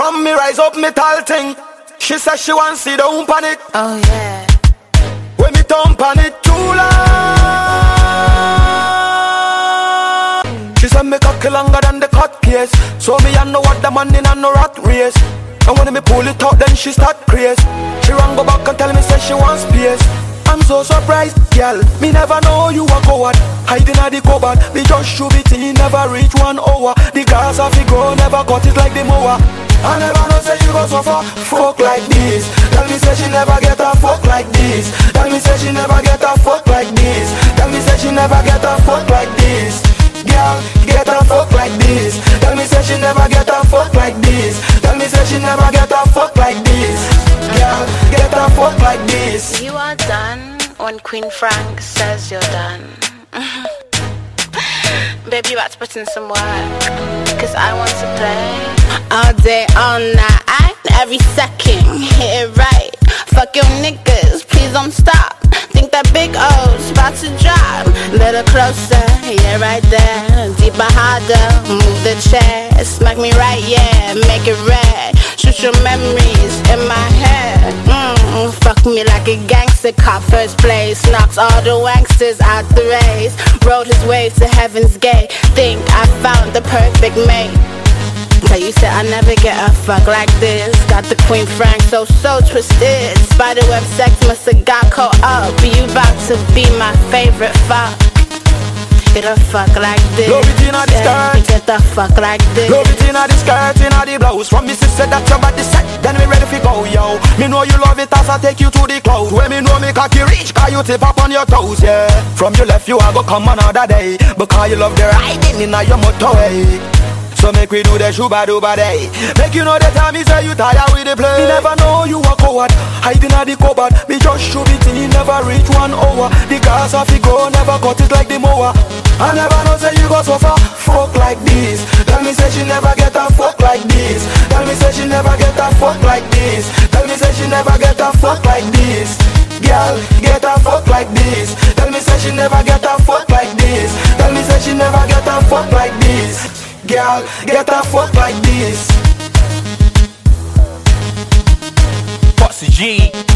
From me rise up me tall thing. She says she wants sit down on it. Oh yeah. When me thump on it too long. She said me cocky longer than the cut case. So me and no what the man in and no rat race. And when me pull it out then she start craze. She run go back and tell me say she wants space. I'm so surprised, girl. Me never know you a coward. Hiding at the cupboard. Me just shoot it in, never reach 1 hour. The grass off the ground, never cut it like the mower. I never know say you go so far. Fuck like this. Tell me say she never get a fuck like this. Tell me say she never get a fuck like this. Tell me say she never get a fuck like this. Girl, get a fuck like this. Tell me say she never get a fuck like this. Tell me say she never get a fuck like this. Girl, get a fuck like this. You are done when Queen Frank says you're done. Baby, you about to put in some work, cause I want to play all day, all night, every second, hit it right. Fuck your niggas, please don't stop. Think that big O's about to drop. Little closer, yeah, right there. Deeper, harder, move the chair. Smack me right, yeah, make it red. Shoot your memories in my head. Fuck me like a gangster cop. First place, knocks all the wanksters out the race. Rode his way to heaven's gate. Think I found the perfect mate. But you said I never get a fuck like this. Got the Queen Frank so twisted. Spiderweb sex must have got caught up. You about to be my favorite fuck. Get a fuck like this. Love it inna the skirt. Get the fuck like this. Love it inna the skirt, inna the blouse. From me sister that your body set, then we ready fi go, yo. Me know you love it as I take you to the clouds. When me know me cocky reach, cause you tip up on your toes, yeah. From your left you a go come another day, because you love the riding inna your motorway. So make we do the shuba-duba day. Make you know the time me say you tired with the play. Me never know you a coward, hiding at the cupboard. Me just shoot it in, never reach 1 hour. The grass off the ground, never cut it like the mower. I never know say you go so far. Fuck like this. Tell me say she never get a fuck like this. Tell me say she never get a fuck like this. Tell me say she never get a fuck like this. Girl, get a fuck like this. Tell me say she never get a fuck like this. Tell me say she never get a fuck like this. Girl, get a fuck like this. Bossy G.